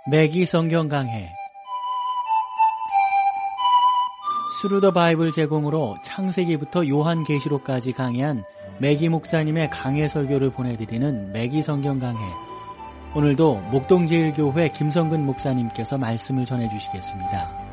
매기 성경 강해 스루 더 바이블 제공으로 창세기부터 요한계시록까지 강해한 매기 목사님의 강해 설교를 보내드리는 매기 성경 강해. 오늘도 목동제일교회 김성근 목사님께서 말씀을 전해주시겠습니다.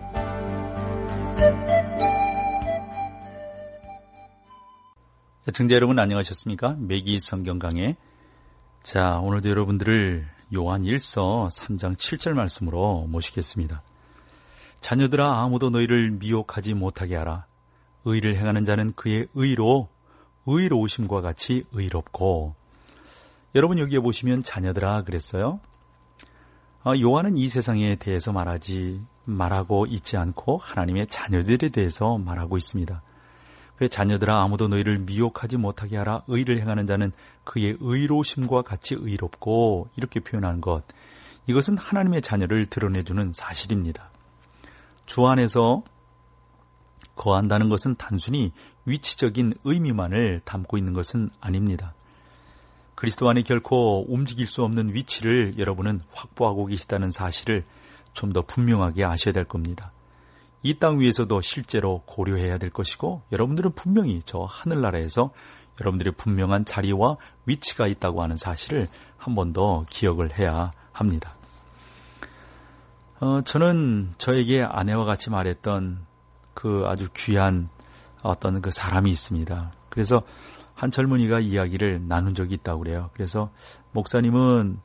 시청자 여러분 안녕하셨습니까? 매기 성경 강해. 자, 오늘도 여러분들을 요한 1서 3장 7절 말씀으로 모시겠습니다. 자녀들아, 아무도 너희를 미혹하지 못하게 하라. 의를 행하는 자는 그의 의로 의로우심과 같이 의롭고. 여러분 여기에 보시면 자녀들아 그랬어요. 요한은 이 세상에 대해서 말하고 있지 않고 하나님의 자녀들에 대해서 말하고 있습니다. 그래, 자녀들아, 아무도 너희를 미혹하지 못하게 하라. 의를 행하는 자는 그의 의로우심과 같이 의롭고, 이렇게 표현한 것, 이것은 하나님의 자녀를 드러내주는 사실입니다. 주 안에서 거한다는 것은 단순히 위치적인 의미만을 담고 있는 것은 아닙니다. 그리스도 안에 결코 움직일 수 없는 위치를 여러분은 확보하고 계시다는 사실을 좀 더 분명하게 아셔야 될 겁니다. 이 땅 위에서도 실제로 고려해야 될 것이고, 여러분들은 분명히 저 하늘나라에서 여러분들의 분명한 자리와 위치가 있다고 하는 사실을 한 번 더 기억을 해야 합니다. 저는 저에게 아내와 같이 말했던 그 아주 귀한 어떤 그 사람이 있습니다. 그래서 한 젊은이가 이야기를 나눈 적이 있다고 그래요. 그래서 목사님은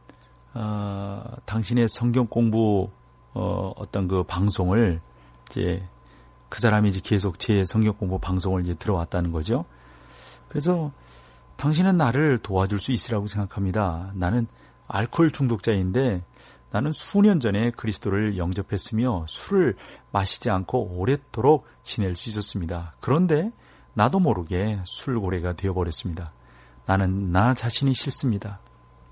당신의 성경 공부 어떤 그 방송을 이제 그 사람이 이제 계속 제 성경 공부 방송을 이제 들어왔다는 거죠. 그래서 당신은 나를 도와줄 수 있으라고 생각합니다. 나는 알코올 중독자인데 나는 수년 전에 그리스도를 영접했으며 술을 마시지 않고 오랫도록 지낼 수 있었습니다. 그런데 나도 모르게 술고래가 되어버렸습니다. 나는 나 자신이 싫습니다.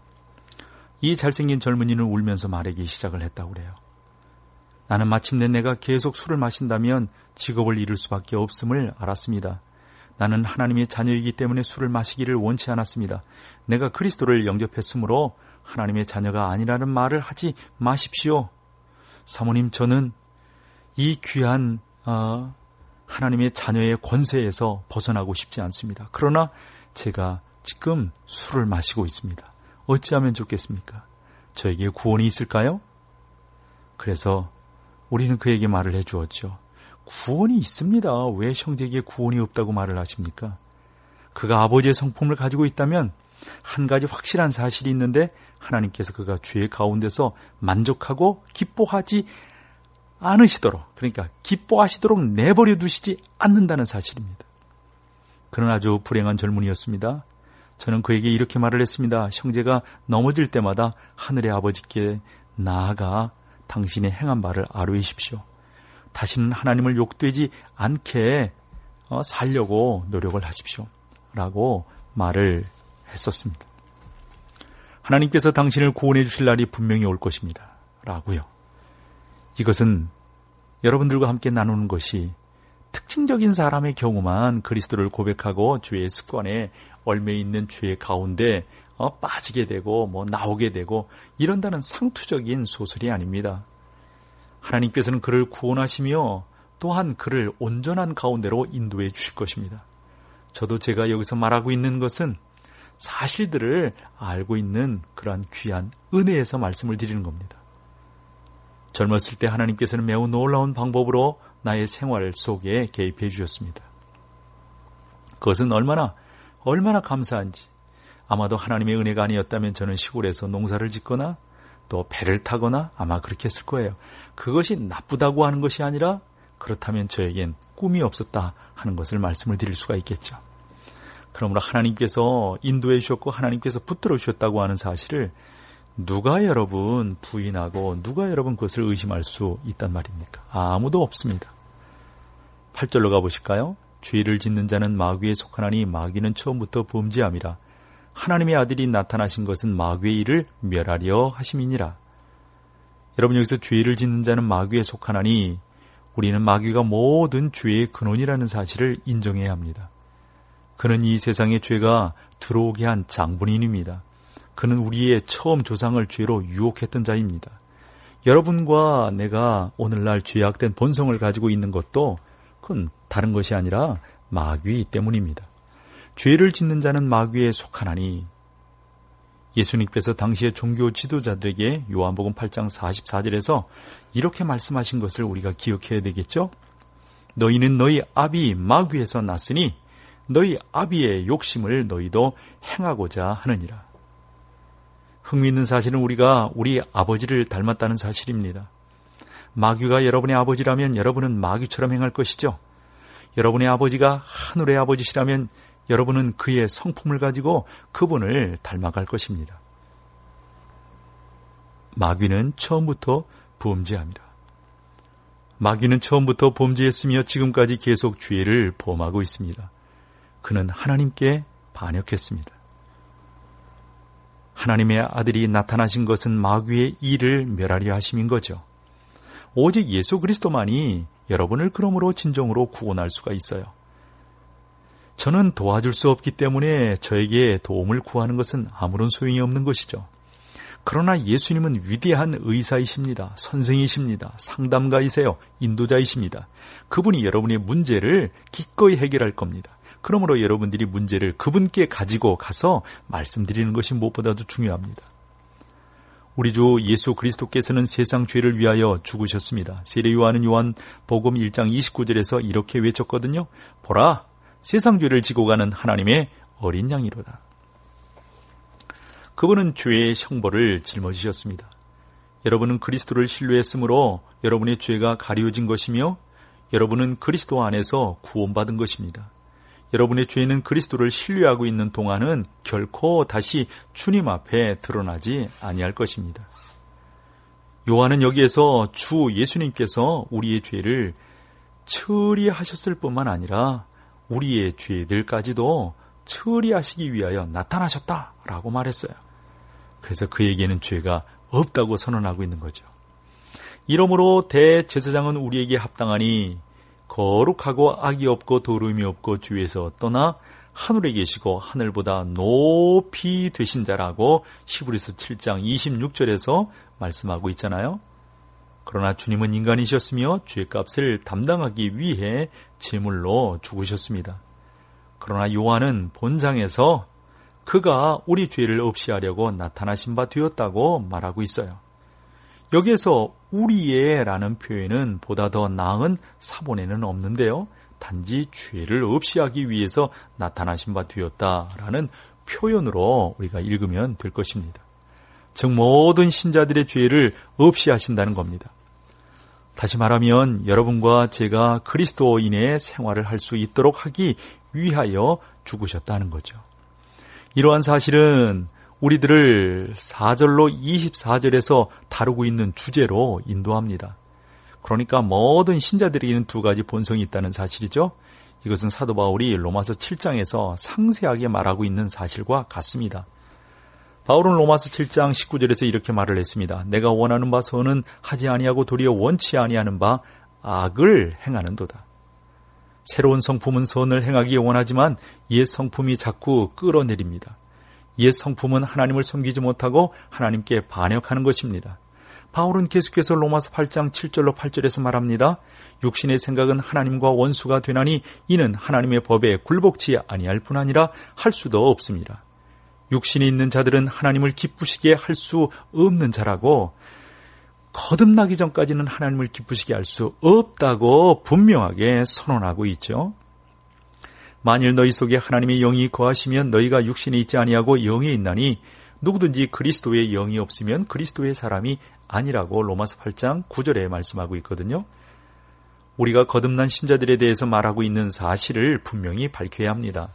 이 잘생긴 젊은이는 울면서 말하기 시작을 했다고 그래요. 나는 마침내 내가 계속 술을 마신다면 직업을 잃을 수밖에 없음을 알았습니다. 나는 하나님의 자녀이기 때문에 술을 마시기를 원치 않았습니다. 내가 그리스도를 영접했으므로 하나님의 자녀가 아니라는 말을 하지 마십시오. 사모님, 저는 이 귀한 하나님의 자녀의 권세에서 벗어나고 싶지 않습니다. 그러나 제가 지금 술을 마시고 있습니다. 어찌하면 좋겠습니까? 저에게 구원이 있을까요? 그래서 우리는 그에게 말을 해주었죠. 구원이 있습니다. 왜 형제에게 구원이 없다고 말을 하십니까? 그가 아버지의 성품을 가지고 있다면 한 가지 확실한 사실이 있는데, 하나님께서 그가 죄 가운데서 만족하고 기뻐하지 않으시도록, 그러니까 기뻐하시도록 내버려 두시지 않는다는 사실입니다. 그는 아주 불행한 젊은이였습니다. 저는 그에게 이렇게 말을 했습니다. 형제가 넘어질 때마다 하늘의 아버지께 나아가 당신의 행한 바를 아뢰십시오. 다시는 하나님을 욕되지 않게 살려고 노력을 하십시오. 라고 말을 했었습니다. 하나님께서 당신을 구원해 주실 날이 분명히 올 것입니다. 라고요. 이것은 여러분들과 함께 나누는 것이 특징적인 사람의 경우만 그리스도를 고백하고 죄의 습관에 얽매 있는 죄 가운데 빠지게 되고 나오게 되고 이런다는 상투적인 소설이 아닙니다. 하나님께서는 그를 구원하시며 또한 그를 온전한 가운데로 인도해 주실 것입니다. 저도 제가 여기서 말하고 있는 것은 사실들을 알고 있는 그러한 귀한 은혜에서 말씀을 드리는 겁니다. 젊었을 때 하나님께서는 매우 놀라운 방법으로 나의 생활 속에 개입해 주셨습니다. 그것은 얼마나 감사한지. 아마도 하나님의 은혜가 아니었다면 저는 시골에서 농사를 짓거나 또 배를 타거나 아마 그렇게 했을 거예요. 그것이 나쁘다고 하는 것이 아니라 그렇다면 저에겐 꿈이 없었다 하는 것을 말씀을 드릴 수가 있겠죠. 그러므로 하나님께서 인도해 주셨고 하나님께서 붙들어 주셨다고 하는 사실을 누가 여러분 부인하고 누가 여러분 그것을 의심할 수 있단 말입니까? 아무도 없습니다. 8절로 가보실까요? 죄를 짓는 자는 마귀에 속하나니 마귀는 처음부터 범죄함이라. 하나님의 아들이 나타나신 것은 마귀의 일을 멸하려 하심이니라. 여러분, 여기서 죄를 짓는 자는 마귀에 속하나니 우리는 마귀가 모든 죄의 근원이라는 사실을 인정해야 합니다. 그는 이 세상에 죄가 들어오게 한 장본인입니다. 그는 우리의 처음 조상을 죄로 유혹했던 자입니다. 여러분과 내가 오늘날 죄악된 본성을 가지고 있는 것도 그건 다른 것이 아니라 마귀 때문입니다. 죄를 짓는 자는 마귀에 속하나니, 예수님께서 당시의 종교 지도자들에게 요한복음 8장 44절에서 이렇게 말씀하신 것을 우리가 기억해야 되겠죠? 너희는 너희 아비 마귀에서 났으니 너희 아비의 욕심을 너희도 행하고자 하느니라. 흥미있는 사실은 우리가 우리 아버지를 닮았다는 사실입니다. 마귀가 여러분의 아버지라면 여러분은 마귀처럼 행할 것이죠. 여러분의 아버지가 하늘의 아버지시라면 여러분은 그의 성품을 가지고 그분을 닮아갈 것입니다. 마귀는 처음부터 범죄합니다. 마귀는 처음부터 범죄했으며 지금까지 계속 죄를 범하고 있습니다. 그는 하나님께 반역했습니다. 하나님의 아들이 나타나신 것은 마귀의 일을 멸하려 하심인 거죠. 오직 예수 그리스도만이 여러분을 그러므로 진정으로 구원할 수가 있어요. 저는 도와줄 수 없기 때문에 저에게 도움을 구하는 것은 아무런 소용이 없는 것이죠. 그러나 예수님은 위대한 의사이십니다. 선생이십니다. 상담가이세요. 인도자이십니다. 그분이 여러분의 문제를 기꺼이 해결할 겁니다. 그러므로 여러분들이 문제를 그분께 가지고 가서 말씀드리는 것이 무엇보다도 중요합니다. 우리 주 예수 그리스도께서는 세상 죄를 위하여 죽으셨습니다. 세례요한은 요한복음 1장 29절에서 이렇게 외쳤거든요. 보라, 세상 죄를 지고 가는 하나님의 어린 양이로다. 그분은 죄의 형벌을 짊어지셨습니다. 여러분은 그리스도를 신뢰했으므로 여러분의 죄가 가려진 것이며 여러분은 그리스도 안에서 구원받은 것입니다. 여러분의 죄는 그리스도를 신뢰하고 있는 동안은 결코 다시 주님 앞에 드러나지 아니할 것입니다. 요한은 여기에서 주 예수님께서 우리의 죄를 처리하셨을 뿐만 아니라 우리의 죄들까지도 처리하시기 위하여 나타나셨다라고 말했어요. 그래서 그에게는 죄가 없다고 선언하고 있는 거죠. 이러므로 대제사장은 우리에게 합당하니 거룩하고 악이 없고 더러움이 없고 주에서 떠나 하늘에 계시고 하늘보다 높이 되신 자라고 히브리서 7장 26절에서 말씀하고 있잖아요. 그러나 주님은 인간이셨으며 죄값을 담당하기 위해 제물로 죽으셨습니다. 그러나 요한은 본장에서 그가 우리 죄를 없이 하려고 나타나신 바 되었다고 말하고 있어요. 여기에서 우리의 라는 표현은 보다 더 나은 사본에는 없는데요. 단지 죄를 없이 하기 위해서 나타나신 바 되었다라는 표현으로 우리가 읽으면 될 것입니다. 즉 모든 신자들의 죄를 없이 하신다는 겁니다. 다시 말하면 여러분과 제가 그리스도인의 생활을 할 수 있도록 하기 위하여 죽으셨다는 거죠. 이러한 사실은 우리들을 4절로 24절에서 다루고 있는 주제로 인도합니다. 그러니까 모든 신자들에게는 두 가지 본성이 있다는 사실이죠. 이것은 사도 바울이 로마서 7장에서 상세하게 말하고 있는 사실과 같습니다. 바울은 로마서 7장 19절에서 이렇게 말을 했습니다. 내가 원하는 바 선은 하지 아니하고 도리어 원치 아니하는 바 악을 행하는도다. 새로운 성품은 선을 행하기 원하지만 옛 성품이 자꾸 끌어내립니다. 옛 성품은 하나님을 섬기지 못하고 하나님께 반역하는 것입니다. 바울은 계속해서 로마서 8장 7절로 8절에서 말합니다. 육신의 생각은 하나님과 원수가 되나니 이는 하나님의 법에 굴복치 아니할 뿐 아니라 할 수도 없습니다. 육신이 있는 자들은 하나님을 기쁘시게 할 수 없는 자라고 거듭나기 전까지는 하나님을 기쁘시게 할 수 없다고 분명하게 선언하고 있죠. 만일 너희 속에 하나님의 영이 거하시면 너희가 육신에 있지 아니하고 영에 있나니 누구든지 그리스도의 영이 없으면 그리스도의 사람이 아니라고 로마서 8장 9절에 말씀하고 있거든요. 우리가 거듭난 신자들에 대해서 말하고 있는 사실을 분명히 밝혀야 합니다.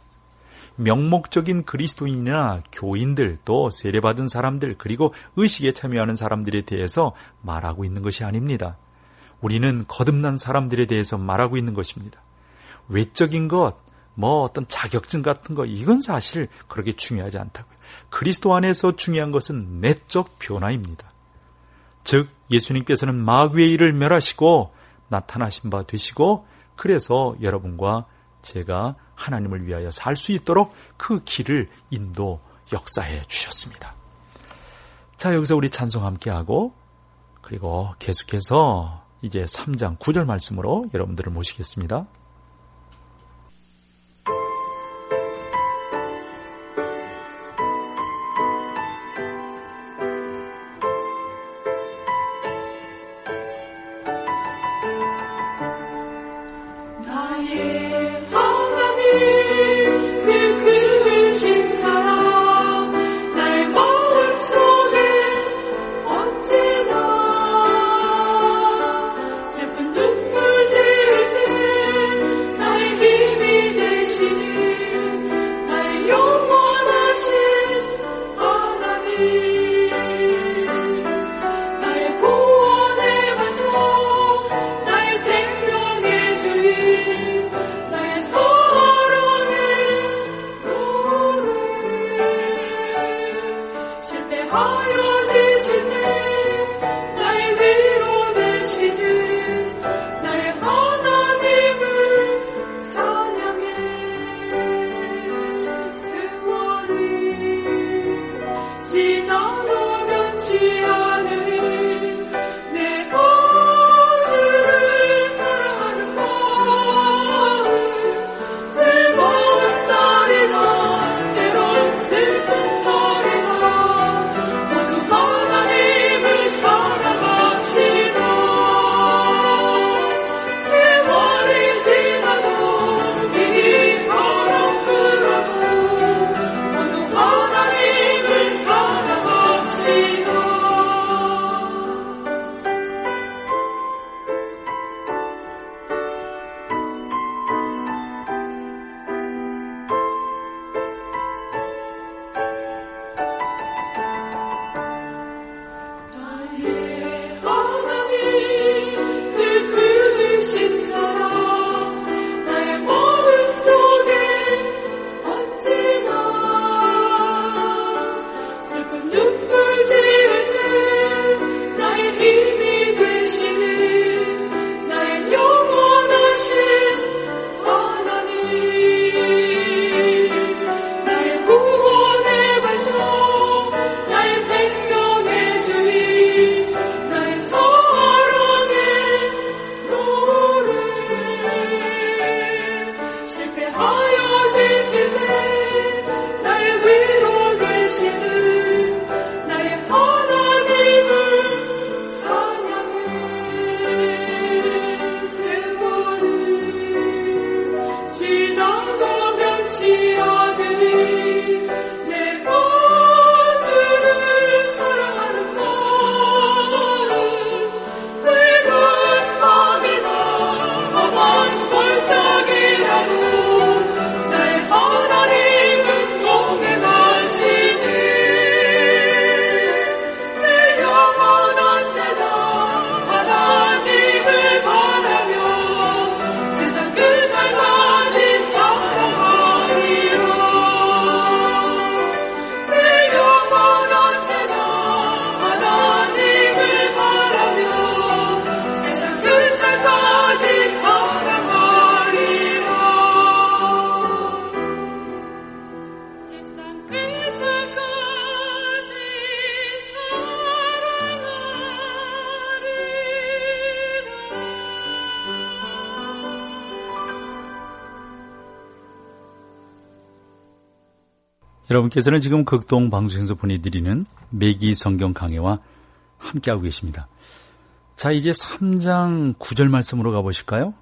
명목적인 그리스도인이나 교인들 또 세례받은 사람들 그리고 의식에 참여하는 사람들에 대해서 말하고 있는 것이 아닙니다. 우리는 거듭난 사람들에 대해서 말하고 있는 것입니다. 외적인 것, 어떤 자격증 같은 거 이건 사실 그렇게 중요하지 않다고요. 그리스도 안에서 중요한 것은 내적 변화입니다. 즉 예수님께서는 마귀의 일을 멸하시고 나타나신 바 되시고 그래서 여러분과 제가 하나님을 위하여 살 수 있도록 그 길을 역사해 주셨습니다. 자, 여기서 우리 찬송 함께 하고 그리고 계속해서 이제 3장 9절 말씀으로 여러분들을 모시겠습니다. 여러분께서는 지금 극동방송에서 보내드리는 매기 성경 강해와 함께하고 계십니다. 자, 이제 3장 9절 말씀으로 가보실까요?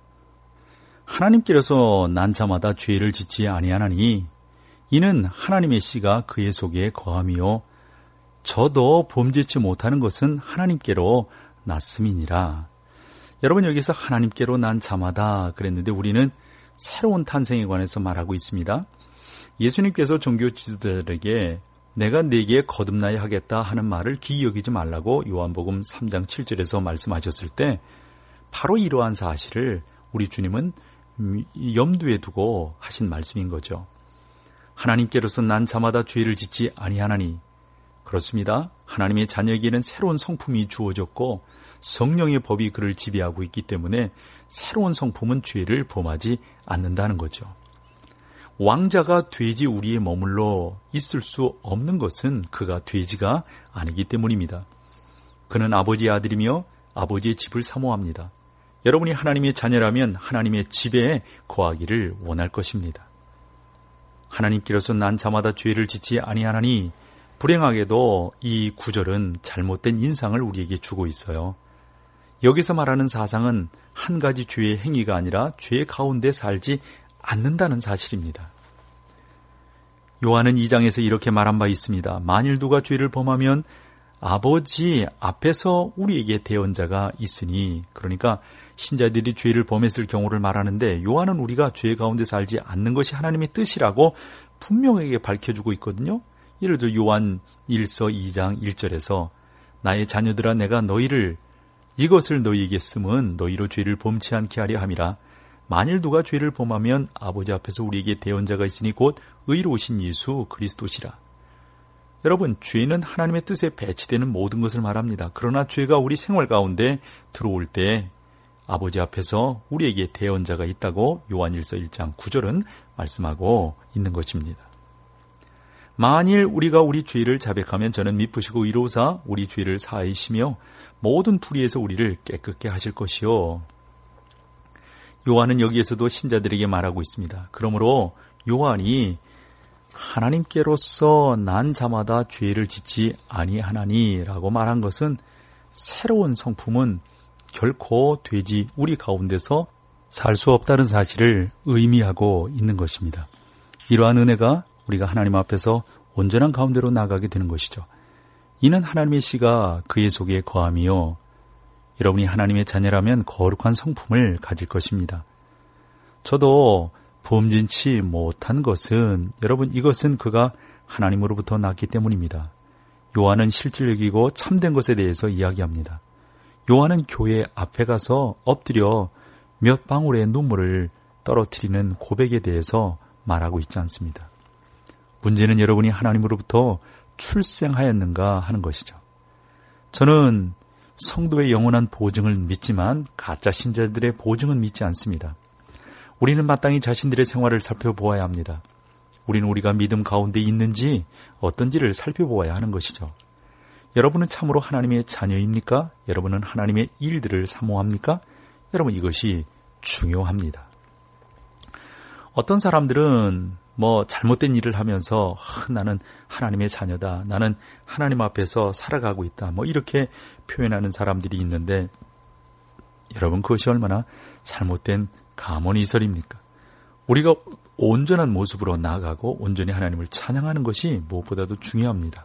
하나님께서 난 자마다 죄를 짓지 아니하나니 이는 하나님의 씨가 그의 속에 거함이요 저도 범죄치 못하는 것은 하나님께로 났음이니라. 여러분, 여기서 하나님께로 난 자마다 그랬는데 우리는 새로운 탄생에 관해서 말하고 있습니다. 예수님께서 종교 지도자들에게 내가 네게 거듭나야 하겠다 하는 말을 기이 여기지 말라고 요한복음 3장 7절에서 말씀하셨을 때 바로 이러한 사실을 우리 주님은 염두에 두고 하신 말씀인 거죠. 하나님께로서 난 자마다 죄를 짓지 아니하나니, 그렇습니다. 하나님의 자녀에게는 새로운 성품이 주어졌고 성령의 법이 그를 지배하고 있기 때문에 새로운 성품은 죄를 범하지 않는다는 거죠. 왕자가 돼지 우리에 머물러 있을 수 없는 것은 그가 돼지가 아니기 때문입니다. 그는 아버지의 아들이며 아버지의 집을 사모합니다. 여러분이 하나님의 자녀라면 하나님의 집에 거하기를 원할 것입니다. 하나님께로서 난 자마다 죄를 짓지 아니하나니, 불행하게도 이 구절은 잘못된 인상을 우리에게 주고 있어요. 여기서 말하는 사상은 한 가지 죄의 행위가 아니라 죄 가운데 살지 않는다는 사실입니다. 요한은 2장에서 이렇게 말한 바 있습니다. 만일 누가 죄를 범하면 아버지 앞에서 우리에게 대언자가 있으니, 그러니까 신자들이 죄를 범했을 경우를 말하는데, 요한은 우리가 죄 가운데 살지 않는 것이 하나님의 뜻이라고 분명하게 밝혀주고 있거든요. 예를 들어 요한 1서 2장 1절에서 나의 자녀들아, 내가 너희를 이것을 너희에게 쓰면 너희로 죄를 범치 않게 하려 함이라. 만일 누가 죄를 범하면 아버지 앞에서 우리에게 대언자가 있으니 곧 의로우신 예수 그리스도시라. 여러분, 죄는 하나님의 뜻에 배치되는 모든 것을 말합니다. 그러나 죄가 우리 생활 가운데 들어올 때 아버지 앞에서 우리에게 대언자가 있다고 요한 1서 1장 9절은 말씀하고 있는 것입니다. 만일 우리가 우리 죄를 자백하면 저는 미쁘시고 의로우사 우리 죄를 사하시며 모든 불의에서 우리를 깨끗게 하실 것이요. 요한은 여기에서도 신자들에게 말하고 있습니다. 그러므로 요한이 하나님께로서 난 자마다 죄를 짓지 아니하나니라고 말한 것은 새로운 성품은 결코 돼지 우리 가운데서 살 수 없다는 사실을 의미하고 있는 것입니다. 이러한 은혜가 우리가 하나님 앞에서 온전한 가운데로 나가게 되는 것이죠. 이는 하나님의 씨가 그의 속에 거함이요. 여러분이 하나님의 자녀라면 거룩한 성품을 가질 것입니다. 저도 범진치 못한 것은, 여러분, 이것은 그가 하나님으로부터 났기 때문입니다. 요한은 실질적이고 참된 것에 대해서 이야기합니다. 요한은 교회 앞에 가서 엎드려 몇 방울의 눈물을 떨어뜨리는 고백에 대해서 말하고 있지 않습니다. 문제는 여러분이 하나님으로부터 출생하였는가 하는 것이죠. 저는 성도의 영원한 보증을 믿지만 가짜 신자들의 보증은 믿지 않습니다. 우리는 마땅히 자신들의 생활을 살펴보아야 합니다. 우리는 우리가 믿음 가운데 있는지 어떤지를 살펴보아야 하는 것이죠. 여러분은 참으로 하나님의 자녀입니까? 여러분은 하나님의 일들을 사모합니까? 여러분, 이것이 중요합니다. 어떤 사람들은 잘못된 일을 하면서 나는 하나님의 자녀다, 나는 하나님 앞에서 살아가고 있다, 이렇게 표현하는 사람들이 있는데, 여러분, 그것이 얼마나 잘못된 가문이설입니까? 우리가 온전한 모습으로 나아가고 온전히 하나님을 찬양하는 것이 무엇보다도 중요합니다.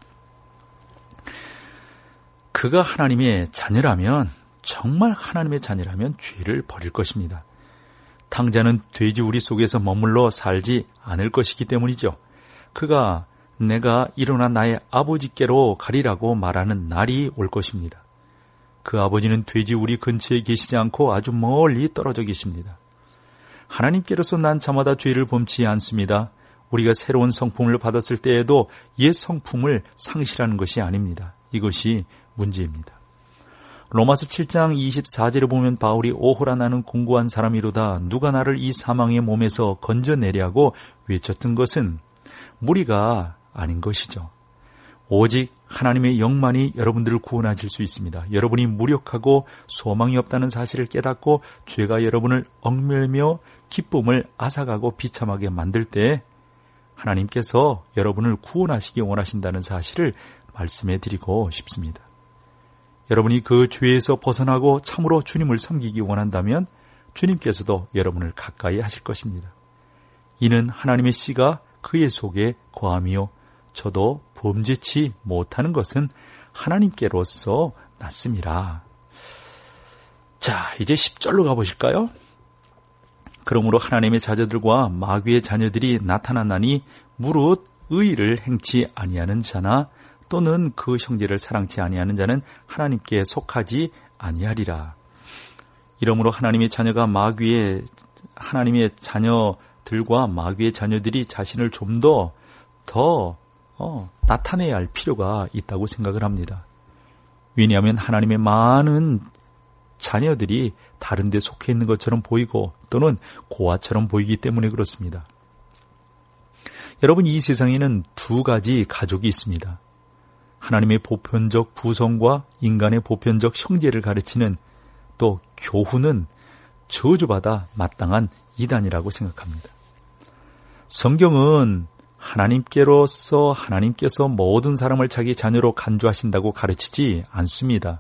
그가 하나님의 자녀라면, 정말 하나님의 자녀라면 죄를 버릴 것입니다. 탕자는 돼지 우리 속에서 머물러 살지 않을 것이기 때문이죠. 그가 내가 일어나 나의 아버지께로 가리라고 말하는 날이 올 것입니다. 그 아버지는 돼지 우리 근처에 계시지 않고 아주 멀리 떨어져 계십니다. 하나님께로서 난 자마다 죄를 범치 않습니다. 우리가 새로운 성품을 받았을 때에도 옛 성품을 상실하는 것이 아닙니다. 이것이 문제입니다. 로마서 7장 24절에 보면 바울이 오호라 나는 공고한 사람이로다 누가 나를 이 사망의 몸에서 건져내려고 외쳤던 것은 무리가 아닌 것이죠. 오직 하나님의 영만이 여러분들을 구원하실 수 있습니다. 여러분이 무력하고 소망이 없다는 사실을 깨닫고 죄가 여러분을 얽매이며 기쁨을 앗아가고 비참하게 만들 때 하나님께서 여러분을 구원하시기 원하신다는 사실을 말씀해 드리고 싶습니다. 여러분이 그 죄에서 벗어나고 참으로 주님을 섬기기 원한다면 주님께서도 여러분을 가까이 하실 것입니다. 이는 하나님의 씨가 그의 속에 거함이요 저도 범죄치 못하는 것은 하나님께로서 났음이라. 자, 이제 10절로 가보실까요? 그러므로 하나님의 자녀들과 마귀의 자녀들이 나타나나니 무릇 의를 행치 아니하는 자나 또는 그 형제를 사랑치 아니하는 자는 하나님께 속하지 아니하리라. 이러므로 하나님의 자녀가 하나님의 자녀들과 마귀의 자녀들이 자신을 좀 더 나타내야 할 필요가 있다고 생각을 합니다. 왜냐하면 하나님의 많은 자녀들이 다른 데 속해 있는 것처럼 보이고 또는 고아처럼 보이기 때문에 그렇습니다. 여러분, 이 세상에는 두 가지 가족이 있습니다. 하나님의 보편적 부성과 인간의 보편적 형제를 가르치는 또 교훈은 저주받아 마땅한 이단이라고 생각합니다. 성경은 하나님께서 모든 사람을 자기 자녀로 간주하신다고 가르치지 않습니다.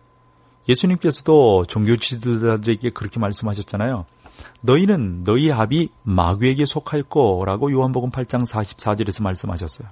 예수님께서도 종교 지도자들에게 그렇게 말씀하셨잖아요. 너희는 너희 합이 마귀에게 속하였고 라고 요한복음 8장 44절에서 말씀하셨어요.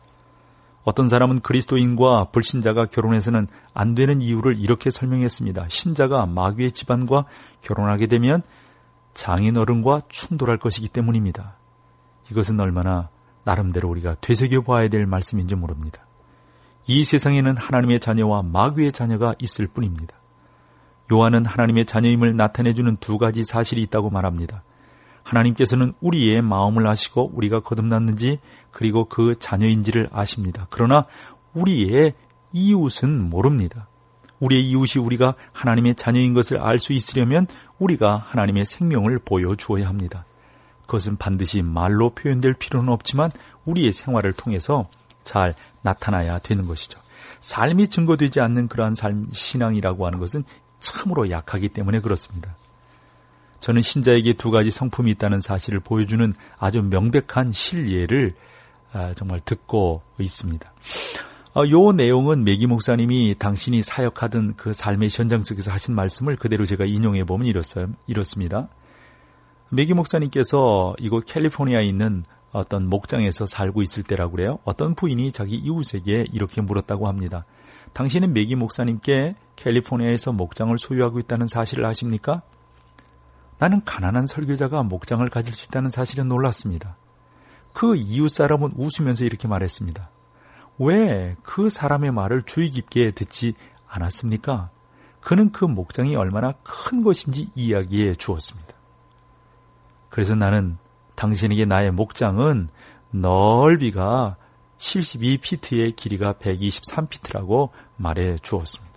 어떤 사람은 그리스도인과 불신자가 결혼해서는 안 되는 이유를 이렇게 설명했습니다. 신자가 마귀의 집안과 결혼하게 되면 장인어른과 충돌할 것이기 때문입니다. 이것은 얼마나 나름대로 우리가 되새겨봐야 될 말씀인지 모릅니다. 이 세상에는 하나님의 자녀와 마귀의 자녀가 있을 뿐입니다. 요한은 하나님의 자녀임을 나타내주는 두 가지 사실이 있다고 말합니다. 하나님께서는 우리의 마음을 아시고 우리가 거듭났는지 그리고 그 자녀인지를 아십니다. 그러나 우리의 이웃은 모릅니다. 우리의 이웃이 우리가 하나님의 자녀인 것을 알 수 있으려면 우리가 하나님의 생명을 보여주어야 합니다. 그것은 반드시 말로 표현될 필요는 없지만 우리의 생활을 통해서 잘 나타나야 되는 것이죠. 삶이 증거되지 않는 그러한 신앙이라고 하는 것은 참으로 약하기 때문에 그렇습니다. 저는 신자에게 두 가지 성품이 있다는 사실을 보여주는 아주 명백한 실예를 정말 듣고 있습니다. 요 내용은 매기 목사님이 당신이 사역하던 그 삶의 현장 속에서 하신 말씀을 그대로 제가 인용해 보면 이렇습니다. 매기 목사님께서 이곳 캘리포니아에 있는 어떤 목장에서 살고 있을 때라고 그래요. 어떤 부인이 자기 이웃에게 이렇게 물었다고 합니다. 당신은 매기 목사님께 캘리포니아에서 목장을 소유하고 있다는 사실을 아십니까? 나는 가난한 설교자가 목장을 가질 수 있다는 사실에 놀랐습니다. 그 이웃 사람은 웃으면서 이렇게 말했습니다. 왜 그 사람의 말을 주의 깊게 듣지 않았습니까? 그는 그 목장이 얼마나 큰 것인지 이야기해 주었습니다. 그래서 나는 당신에게 나의 목장은 넓이가 72피트에 길이가 123피트라고 말해 주었습니다.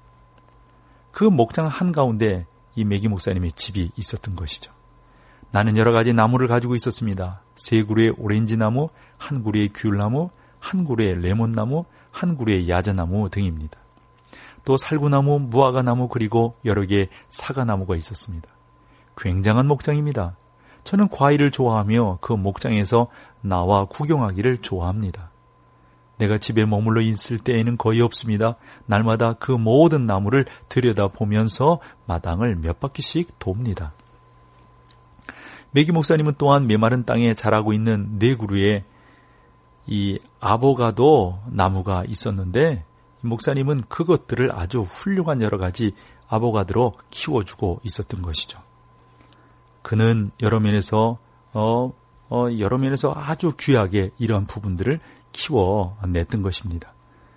그 목장 한가운데 이 매기 목사님의 집이 있었던 것이죠. 나는 여러 가지 나무를 가지고 있었습니다. 3그루의 오렌지 나무, 1그루의 귤나무, 1그루의 레몬나무, 1그루의 야자나무 등입니다. 또 살구나무, 무화과나무 그리고 여러 개의 사과나무가 있었습니다. 굉장한 목장입니다. 저는 과일을 좋아하며 그 목장에서 나와 구경하기를 좋아합니다. 내가 집에 머물러 있을 때에는 거의 없습니다. 날마다 그 모든 나무를 들여다보면서 마당을 몇 바퀴씩 돕니다. 매기 목사님은 또한 메마른 땅에 자라고 있는 4그루의 이 아보가도 나무가 있었는데 목사님은 그것들을 아주 훌륭한 여러 가지 아보가드로 키워주고 있었던 것이죠. 그는 여러 면에서 아주 귀하게 이러한 부분들을 키워냈던 것입니다.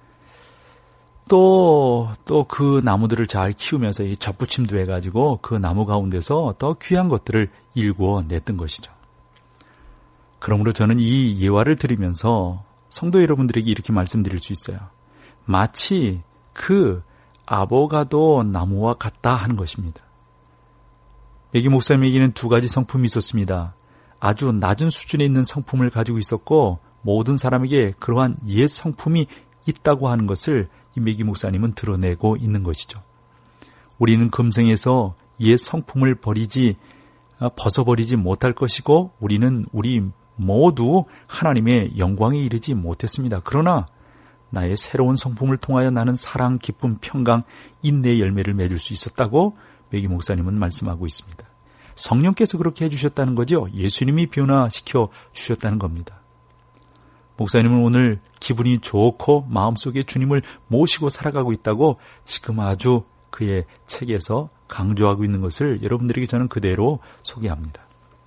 또 그 나무들을 잘 키우면서 이 접붙임도 해가지고 그 나무 가운데서 더 귀한 것들을 일궈냈던 것이죠. 그러므로 저는 이 예화를 들으면서 성도 여러분들에게 이렇게 말씀드릴 수 있어요. 마치 그 아보가도 나무와 같다 하는 것입니다. 매기 목사님에게는 2가지 성품이 있었습니다. 아주 낮은 수준에 있는 성품을 가지고 있었고 모든 사람에게 그러한 옛 성품이 있다고 하는 것을 이 매기 목사님은 드러내고 있는 것이죠. 우리는 금생에서 옛 성품을 벗어버리지 못할 것이고 우리 모두 하나님의 영광에 이르지 못했습니다. 그러나 나의 새로운 성품을 통하여 나는 사랑, 기쁨, 평강, 인내의 열매를 맺을 수 있었다고 매기 목사님은 말씀하고 있습니다. 성령께서 그렇게 해주셨다는 거죠. 예수님이 변화시켜 주셨다는 겁니다. 목사님은 오늘 기분이 좋고 마음속에 주님을 모시고 살아가고 있다고 지금 아주 그의 책에서 강조하고 있는 것을 여러분들에게 저는 그대로 소개합니다.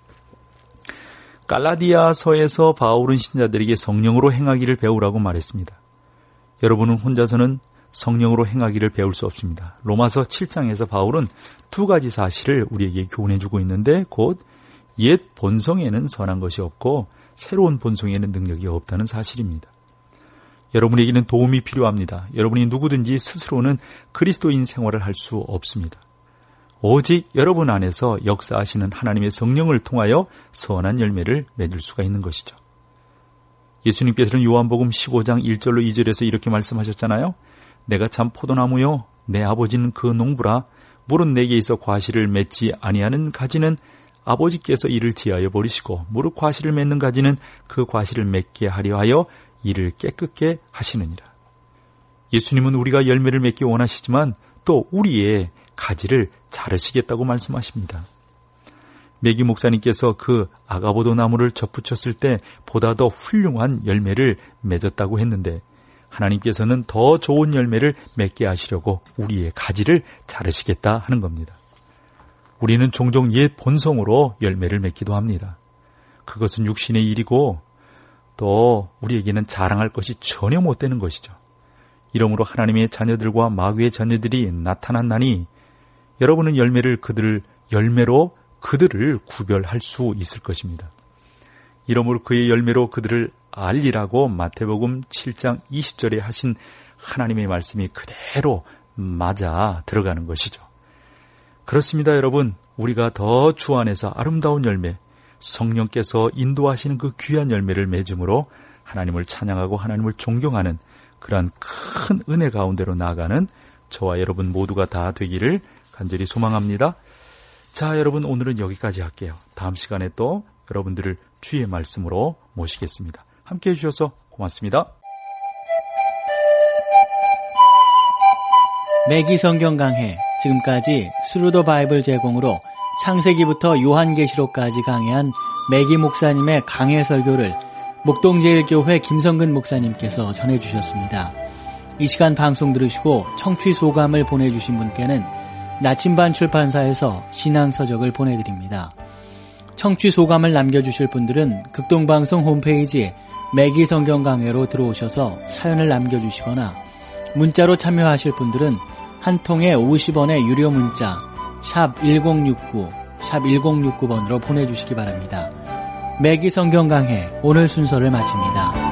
갈라디아서에서 바울은 신자들에게 성령으로 행하기를 배우라고 말했습니다. 여러분은 혼자서는 성령으로 행하기를 배울 수 없습니다. 로마서 7장에서 바울은 2가지 사실을 우리에게 교훈해주고 있는데 곧 옛 본성에는 선한 것이 없고 새로운 본성에는 능력이 없다는 사실입니다. 여러분에게는 도움이 필요합니다. 여러분이 누구든지 스스로는 그리스도인 생활을 할 수 없습니다. 오직 여러분 안에서 역사하시는 하나님의 성령을 통하여 선한 열매를 맺을 수가 있는 것이죠. 예수님께서는 요한복음 15장 1절로 2절에서 이렇게 말씀하셨잖아요. 내가 참 포도나무요 내 아버지는 그 농부라. 물은 내게 있어 과실을 맺지 아니하는 가지는 아버지께서 이를 지하여 버리시고 무릇 과실을 맺는 가지는 그 과실을 맺게 하려 하여 이를 깨끗게 하시느니라. 예수님은 우리가 열매를 맺기 원하시지만 또 우리의 가지를 자르시겠다고 말씀하십니다. 매기 목사님께서 그 아가보도 나무를 접붙였을 때 보다 더 훌륭한 열매를 맺었다고 했는데 하나님께서는 더 좋은 열매를 맺게 하시려고 우리의 가지를 자르시겠다 하는 겁니다. 우리는 종종 옛 본성으로 열매를 맺기도 합니다. 그것은 육신의 일이고 또 우리에게는 자랑할 것이 전혀 못 되는 것이죠. 이러므로 하나님의 자녀들과 마귀의 자녀들이 나타난다니 여러분은 열매로 그들을 구별할 수 있을 것입니다. 이러므로 그의 열매로 그들을 알리라고 마태복음 7장 20절에 하신 하나님의 말씀이 그대로 맞아 들어가는 것이죠. 그렇습니다, 여러분. 우리가 더 주 안에서 아름다운 열매, 성령께서 인도하시는 그 귀한 열매를 맺음으로 하나님을 찬양하고 하나님을 존경하는 그러한 큰 은혜 가운데로 나아가는 저와 여러분 모두가 다 되기를 간절히 소망합니다. 자, 여러분 오늘은 여기까지 할게요. 다음 시간에 또 여러분들을 주의 말씀으로 모시겠습니다. 함께해 주셔서 고맙습니다. 매기 성경 강해, 지금까지 스루더 바이블 제공으로 창세기부터 요한계시록까지 강해한 매기 목사님의 강해 설교를 목동제일교회 김성근 목사님께서 전해주셨습니다. 이 시간 방송 들으시고 청취 소감을 보내주신 분께는 나침반 출판사에서 신앙서적을 보내드립니다. 청취 소감을 남겨주실 분들은 극동방송 홈페이지에 매기 성경 강해로 들어오셔서 사연을 남겨주시거나 문자로 참여하실 분들은 한 통에 50원의 유료 문자 샵 1069, 샵 1069번으로 보내주시기 바랍니다. 매기 성경 강해 오늘 순서를 마칩니다.